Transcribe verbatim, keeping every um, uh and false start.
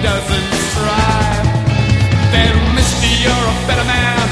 doesn't strive. Then, mister, you're a better man.